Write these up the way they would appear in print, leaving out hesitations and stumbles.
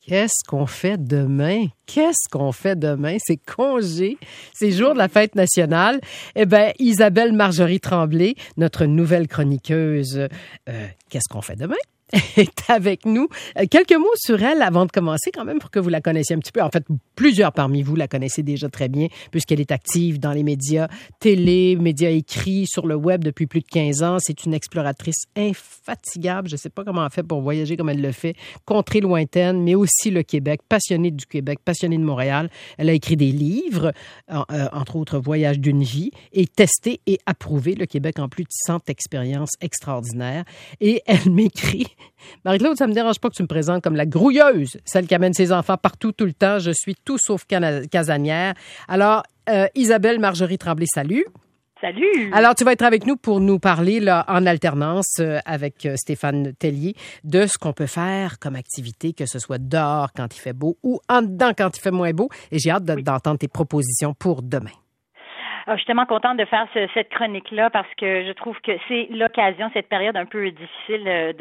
Qu'est-ce qu'on fait demain? Qu'est-ce qu'on fait demain? C'est congé, c'est jour de la fête nationale. Eh bien, Isabelle Marjorie Tremblay, notre nouvelle chroniqueuse, qu'est-ce qu'on fait demain? Est avec nous. Quelques mots sur elle avant de commencer quand même pour que vous la connaissiez un petit peu. En fait, plusieurs parmi vous la connaissez déjà très bien puisqu'elle est active dans les médias télé, médias écrits, sur le web depuis plus de 15 ans. C'est une exploratrice infatigable. Je ne sais pas comment elle fait pour voyager comme elle le fait. Contrées lointaines, mais aussi le Québec. Passionnée du Québec, passionnée de Montréal. Elle a écrit des livres, entre autres Voyage d'une vie, et testé et approuvé le Québec en plus de 100 expériences extraordinaires. Et elle m'écrit: Marie-Claude, ça me dérange pas que tu me présentes comme la grouilleuse, celle qui amène ses enfants partout, tout le temps. Je suis tout sauf casanière. Alors, Isabelle Marjorie Tremblay, salut. Salut! Alors, tu vas être avec nous pour nous parler là, en alternance avec Stéphane Tellier de ce qu'on peut faire comme activité, que ce soit dehors quand il fait beau ou en dedans quand il fait moins beau. Et j'ai hâte d'entendre tes propositions pour demain. Je suis tellement contente de faire cette chronique-là parce que je trouve que c'est l'occasion, cette période un peu difficile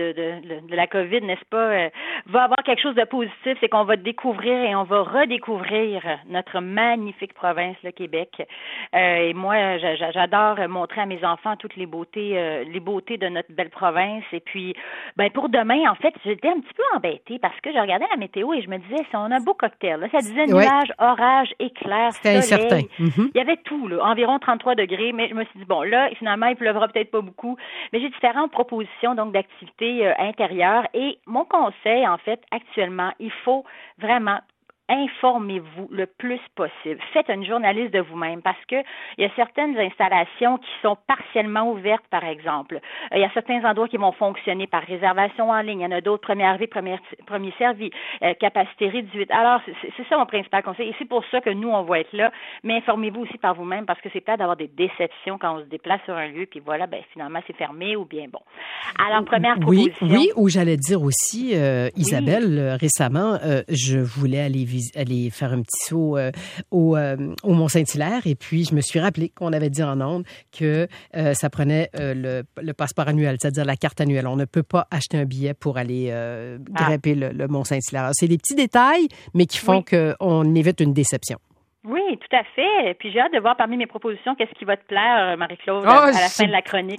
de la COVID, n'est-ce pas, va avoir quelque chose de positif, c'est qu'on va découvrir et on va redécouvrir notre magnifique province, le Québec. Et moi, j'adore montrer à mes enfants toutes les beautés de notre belle province. Et puis, pour demain, en fait, j'étais un petit peu embêtée parce que je regardais la météo et je me disais, si on a un beau cocktail, là, ça disait nuages, orage, éclair, soleil. Incertain. Il y avait tout, là. Environ 33 degrés, mais je me suis dit, bon, là, finalement, il pleuvra peut-être pas beaucoup, mais j'ai différentes propositions, donc, d'activités intérieures, et mon conseil, en fait, actuellement, il faut vraiment informez-vous le plus possible. Faites une journaliste de vous-même parce que il y a certaines installations qui sont partiellement ouvertes, par exemple. Il y a certains endroits qui vont fonctionner par réservation en ligne. Il y en a d'autres, premier arrivé, premier servi, capacité réduite. Alors, c'est ça mon principal conseil. Et c'est pour ça que nous, on va être là. Mais informez-vous aussi par vous-même parce que c'est peut-être d'avoir des déceptions quand on se déplace sur un lieu puis voilà, finalement, c'est fermé ou bien bon. Alors, première proposition. Oui, ou j'allais dire aussi, Isabelle, récemment, je voulais aller faire un petit saut au Mont-Saint-Hilaire et puis je me suis rappelé qu'on avait dit en ondes que ça prenait le passeport annuel, c'est-à-dire la carte annuelle. On ne peut pas acheter un billet pour aller grimper le Mont-Saint-Hilaire. Alors, c'est des petits détails, mais qui font qu'on évite une déception. Oui, tout à fait. Puis j'ai hâte de voir parmi mes propositions qu'est-ce qui va te plaire, Marie-Claude, à la fin de la chronique.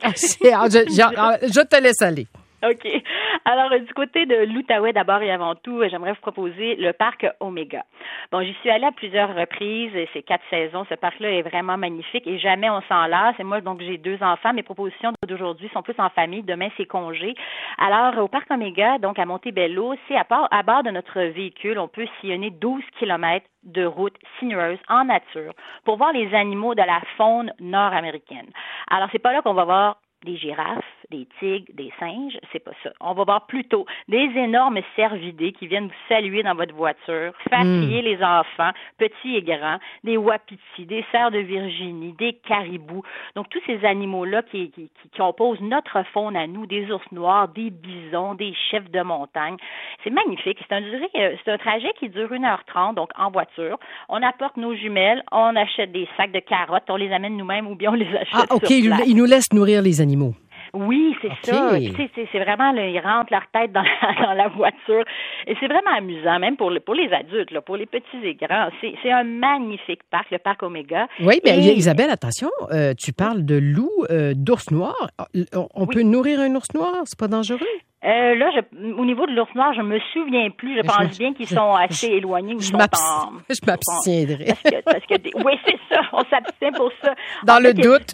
Je te laisse aller. OK. Alors, du côté de l'Outaouais, d'abord et avant tout, j'aimerais vous proposer le parc Omega. Bon, j'y suis allée à plusieurs reprises, et c'est 4 saisons. Ce parc-là est vraiment magnifique et jamais on s'en lasse. Et moi, donc, j'ai 2 enfants. Mes propositions d'aujourd'hui sont plus en famille. Demain, c'est congé. Alors, au parc Omega, donc à Montebello, c'est à bord de notre véhicule, on peut sillonner 12 kilomètres de route sinueuse en nature pour voir les animaux de la faune nord-américaine. Alors, c'est pas là qu'on va voir des girafes, des tigres, des singes, c'est pas ça. On va voir plutôt des énormes cervidés qui viennent vous saluer dans votre voiture, faire crier les enfants, petits et grands, des wapitis, des cerfs de Virginie, des caribous. Donc, tous ces animaux-là qui composent notre faune à nous, des ours noirs, des bisons, des chefs de montagne. C'est magnifique. C'est un trajet qui dure 1h30, donc en voiture. On apporte nos jumelles, on achète des sacs de carottes, on les amène nous-mêmes ou bien on les achète sur place. Ils nous laissent nourrir les animaux. Oui, c'est ça. C'est vraiment, là, ils rentrent leur tête dans la voiture. Et c'est vraiment amusant, même pour les adultes, là, pour les petits et grands. C'est un magnifique parc, le parc Omega. Oui, mais Isabelle, attention, tu parles de loup, d'ours noir. On peut nourrir un ours noir? C'est pas dangereux? Là, au niveau de l'ours noir, je me souviens plus. Je pense bien qu'ils sont assez éloignés. Je m'abstiendrai. Parce que oui, c'est ça. On s'abstient pour ça. Dans le doute,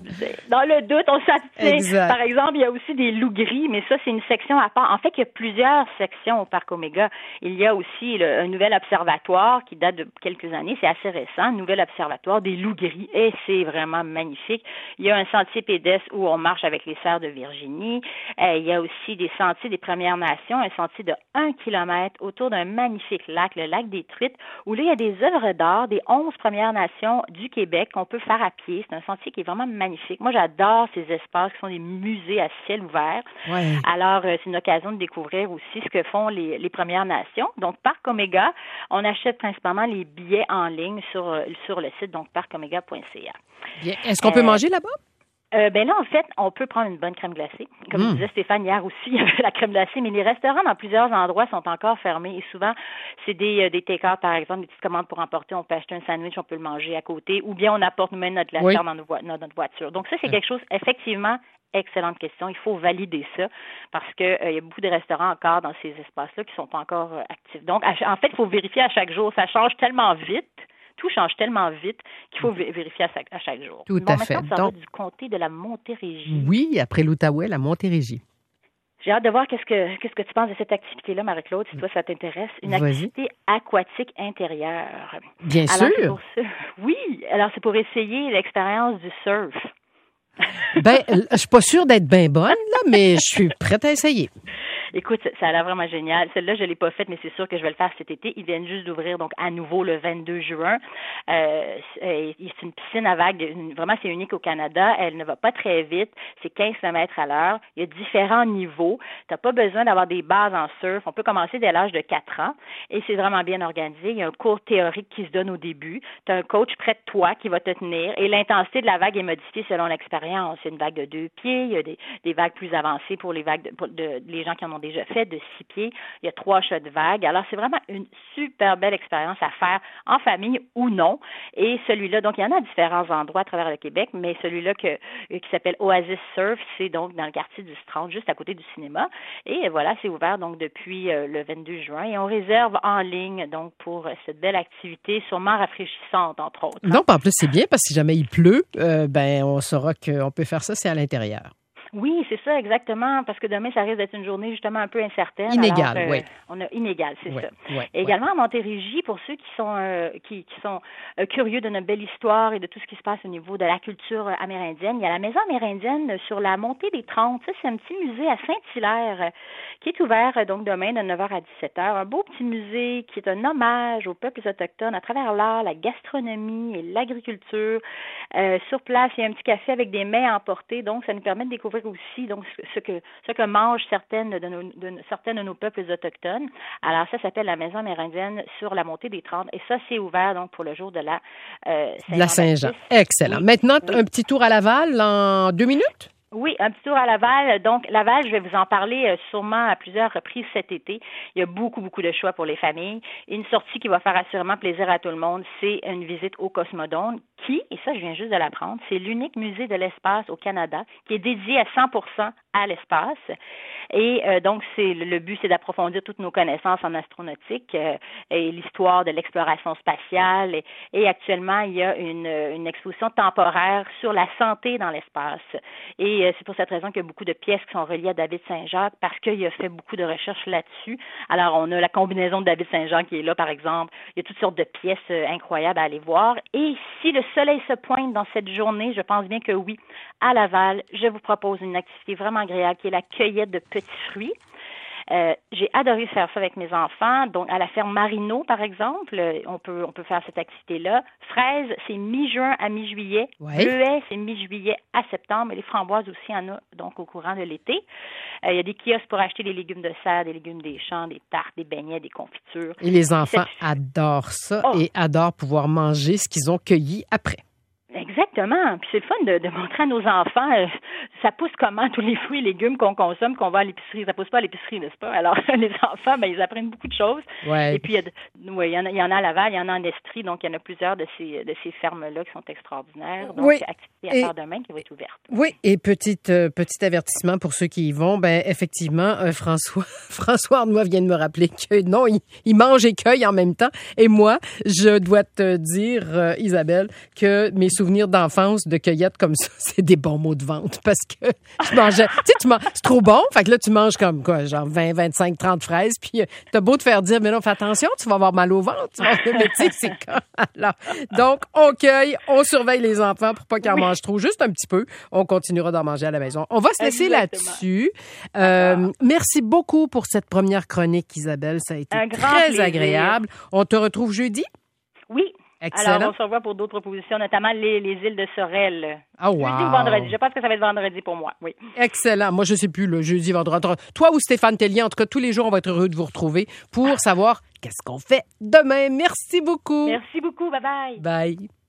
on s'abstient. Exact. Par exemple, il y a aussi des loups gris, mais ça, c'est une section à part. En fait, il y a plusieurs sections au parc Omega. Il y a aussi un nouvel observatoire qui date de quelques années. C'est assez récent. Un nouvel observatoire des loups gris. Et c'est vraiment magnifique. Il y a un sentier pédestre où on marche avec les cerfs de Virginie. Il y a aussi des sentiers des Premières Nations, un sentier de 1 kilomètre autour d'un magnifique lac, le lac des Truites, où là, il y a des œuvres d'art des 11 Premières Nations du Québec qu'on peut faire à pied. C'est un sentier qui est vraiment magnifique. Moi, j'adore ces espaces qui sont des musées à ciel ouvert. Ouais. Alors, c'est une occasion de découvrir aussi ce que font les Premières Nations. Donc, Parc Omega, on achète principalement les billets en ligne sur le site, donc parcomega.ca. Bien. Est-ce qu'on peut manger là-bas? Ben là, en fait, on peut prendre une bonne crème glacée. Comme disait Stéphane hier aussi, il y avait la crème glacée, mais les restaurants dans plusieurs endroits sont encore fermés. Et souvent, c'est des take-out, par exemple, des petites commandes pour emporter. On peut acheter un sandwich, on peut le manger à côté, ou bien on apporte nous-mêmes notre glacière dans notre voiture. Donc ça, c'est quelque chose, effectivement, excellente question. Il faut valider ça parce que il y a beaucoup de restaurants encore dans ces espaces-là qui sont pas encore actifs. Donc, en fait, il faut vérifier à chaque jour. Ça change tellement vite. Tout change tellement vite qu'il faut vérifier à chaque jour. Tout à fait. Maintenant, ça va du comté de la Montérégie. Oui, après l'Outaouais, la Montérégie. J'ai hâte de voir qu'est-ce que tu penses de cette activité-là, Marie-Claude, si toi, ça t'intéresse. Une activité aquatique intérieure. Bien sûr. Oui, alors c'est pour essayer l'expérience du surf. Ben, je suis pas sûre d'être bien bonne, là, mais je suis prête à essayer. Écoute, ça a l'air vraiment génial. Celle-là, je l'ai pas faite, mais c'est sûr que je vais le faire cet été. Ils viennent juste d'ouvrir, donc, à nouveau, le 22 juin. C'est une piscine à vagues. Vraiment, c'est unique au Canada. Elle ne va pas très vite. C'est 15 km à l'heure. Il y a différents niveaux. T'as pas besoin d'avoir des bases en surf. On peut commencer dès l'âge de 4 ans. Et c'est vraiment bien organisé. Il y a un cours théorique qui se donne au début. T'as un coach près de toi qui va te tenir. Et l'intensité de la vague est modifiée selon l'expérience. Il y a une vague de 2 pieds. Il y a des vagues plus avancées pour les vagues les gens qui en ont déjà fait, de 6 pieds. Il y a 3 shots de vagues. Alors, c'est vraiment une super belle expérience à faire en famille ou non. Et celui-là, donc, il y en a à différents endroits à travers le Québec, mais celui-là qui s'appelle Oasis Surf, c'est donc dans le quartier du Strand, juste à côté du cinéma. Et voilà, c'est ouvert donc depuis le 22 juin. Et on réserve en ligne, donc, pour cette belle activité, sûrement rafraîchissante, entre autres. Non, en plus, c'est bien parce que si jamais il pleut, ben, on saura qu'on peut faire ça, c'est à l'intérieur. Oui, c'est ça, exactement, parce que demain, ça risque d'être une journée justement un peu incertaine. Inégale, oui. Inégal, c'est ça. Oui, également, à Montérégie, pour ceux qui sont curieux de notre belle histoire et de tout ce qui se passe au niveau de la culture amérindienne, il y a la Maison amérindienne sur la montée des 30. Ça, c'est un petit musée à Saint-Hilaire qui est ouvert donc demain de 9h à 17h. Un beau petit musée qui est un hommage aux peuples autochtones à travers l'art, la gastronomie et l'agriculture. Sur place, il y a un petit café avec des mets à emporter, donc ça nous permet de découvrir aussi donc ce que mangent certains de nos peuples autochtones. Alors ça s'appelle la Maison amérindienne sur la montée des 30 et ça c'est ouvert donc pour le jour de la Saint-Jean. Excellent. Oui. Maintenant un petit tour à Laval en 2 minutes. Oui, un petit tour à Laval. Donc, Laval, je vais vous en parler sûrement à plusieurs reprises cet été. Il y a beaucoup de choix pour les familles. Une sortie qui va faire assurément plaisir à tout le monde, c'est une visite au Cosmodome qui, et ça, je viens juste de l'apprendre, c'est l'unique musée de l'espace au Canada qui est dédié à 100% à l'espace. Et donc, le but, c'est d'approfondir toutes nos connaissances en astronautique et l'histoire de l'exploration spatiale. Et actuellement, il y a une exposition temporaire sur la santé dans l'espace. Et c'est pour cette raison qu'il y a beaucoup de pièces qui sont reliées à David Saint-Jacques parce qu'il a fait beaucoup de recherches là-dessus. Alors, on a la combinaison de David Saint-Jacques qui est là, par exemple. Il y a toutes sortes de pièces incroyables à aller voir. Et si le soleil se pointe dans cette journée, je pense bien que oui, à Laval, je vous propose une activité vraiment agréable qui est la cueillette de petits fruits. J'ai adoré faire ça avec mes enfants. Donc, à la ferme Marino, par exemple, on peut faire cette activité-là. Fraises, c'est mi-juin à mi-juillet. Ouais. Bleuets, c'est mi-juillet à septembre. Et les framboises aussi, il y en a donc au courant de l'été. Il y a des kiosques pour acheter des légumes de serre, des légumes des champs, des tartes, des beignets, des confitures. Et les enfants adorent ça et adorent pouvoir manger ce qu'ils ont cueilli après. Exactement. Puis c'est le fun de montrer à nos enfants, ça pousse comment tous les fruits et légumes qu'on consomme, qu'on va à l'épicerie. Ça pousse pas à l'épicerie, n'est-ce pas? Alors, les enfants, ils apprennent beaucoup de choses. Ouais. Et puis, il y en a à Laval, il y en a en Estrie, donc il y en a plusieurs de ces fermes-là qui sont extraordinaires. Donc, activité à faire demain qui va être ouverte. Oui, et petit avertissement pour ceux qui y vont, effectivement, François Arnois vient de me rappeler que non, il mange et cueille en même temps. Et moi, je dois te dire, Isabelle, que mes souvenirs d'enfance de cueillette comme ça, c'est des bons mots de vente parce que je mangeais, c'est trop bon, fait que là, tu manges comme quoi, genre 20, 25, 30 fraises, puis t'as beau te faire dire, mais non, fais attention, tu vas avoir mal au ventre, mais tu sais, c'est quand, alors. Donc, on cueille, on surveille les enfants pour pas qu'ils en mangent trop, juste un petit peu, on continuera d'en manger à la maison. On va se laisser là-dessus. Merci beaucoup pour cette première chronique, Isabelle, ça a été très agréable. On te retrouve jeudi? Oui. Excellent. Alors, on se revoit pour d'autres propositions, notamment les îles de Sorel. Ah, wow. Jeudi ou vendredi. Je pense que ça va être vendredi pour moi, oui. Excellent. Moi, je sais plus, le jeudi, vendredi. Toi ou Stéphane Tellier, en tout cas, tous les jours, on va être heureux de vous retrouver pour savoir qu'est-ce qu'on fait demain. Merci beaucoup. Merci beaucoup. Bye-bye. Bye.